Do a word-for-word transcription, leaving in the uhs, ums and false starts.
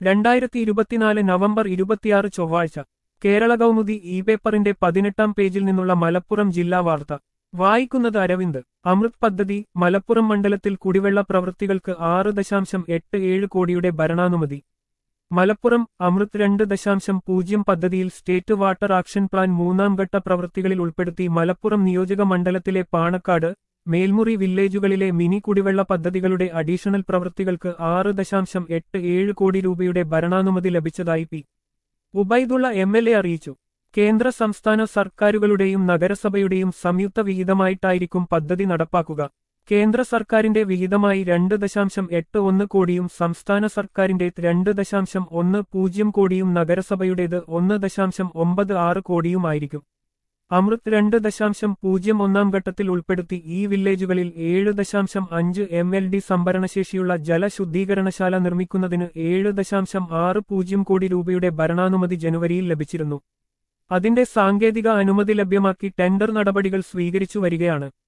രണ്ടായിരത്തി ഇരുപത്തിനാല് നവംബർ ഇരുപത്തിയാറ് ചൊവ്വാഴ്ച കേരള കൗമുദി ഇ പേപ്പറിന്റെ പതിനെട്ടാം പേജിൽ നിന്നുള്ള മലപ്പുറം ജില്ലാ വാർത്ത വായിക്കുന്നത് അരവിന്ദ്. അമൃത് പദ്ധതി മലപ്പുറം മണ്ഡലത്തിൽ കുടിവെള്ള പ്രവൃത്തികൾക്ക് ആറ് ദശാംശം എട്ട് ഏഴ് കോടിയുടെ ഭരണാനുമതി. മലപ്പുറം അമൃത് രണ്ട് ദശാംശം പൂജ്യം പദ്ധതിയിൽ സ്റ്റേറ്റ് വാട്ടർ ആക്ഷൻ പ്ലാൻ മൂന്നാം ഘട്ട പ്രവൃത്തികളിൽ ഉൾപ്പെടുത്തി മലപ്പുറം നിയോജക മണ്ഡലത്തിലെ പാണക്കാട്, മേൽമുറി വില്ലേജുകളിലെ മിനി കുടിവെള്ള പദ്ധതികളുടെ അഡീഷണൽ പ്രവൃത്തികൾക്ക് ആറ് ദശാംശം എട്ട് ഏഴ് കോടി രൂപയുടെ ഭരണാനുമതി ലഭിച്ചതായി P Ubaidulla M L A അറിയിച്ചു. കേന്ദ്ര സംസ്ഥാന സർക്കാരുകളുടെയും നഗരസഭയുടെയും സംയുക്ത വിഹിതമായിട്ടായിരിക്കും പദ്ധതി നടപ്പാക്കുക. കേന്ദ്ര സർക്കാരിന്റെ വിഹിതമായി രണ്ട് ദശാംശം എട്ട് ഒന്ന് കോടിയും സംസ്ഥാന സർക്കാരിന്റെ രണ്ട് ദശാംശം ഒന്ന് പൂജ്യം കോടിയും നഗരസഭയുടേത് ഒന്ന് ദശാംശം ഒമ്പത് ആറ് കോടിയുമായിരിക്കും. അമൃത് രണ്ട് ദശാംശം പൂജ്യം ഒന്നാം ഘട്ടത്തിൽ ഉൾപ്പെടുത്തി ഈ വില്ലേജുകളിൽ ഏഴ് ദശാംശം അഞ്ച് എം എൽ ഡി സംഭരണശേഷിയുള്ള ജലശുദ്ധീകരണശാല നിർമ്മിക്കുന്നതിന് ഏഴ് ദശാംശം ആറ് പൂജ്യം കോടി രൂപയുടെ ഭരണാനുമതി ജനുവരിയിൽ ലഭിച്ചിരുന്നു. അതിന്റെ സാങ്കേതിക അനുമതി ലഭ്യമാക്കി ടെൻഡർ നടപടികൾ സ്വീകരിച്ചു വരികയാണ്.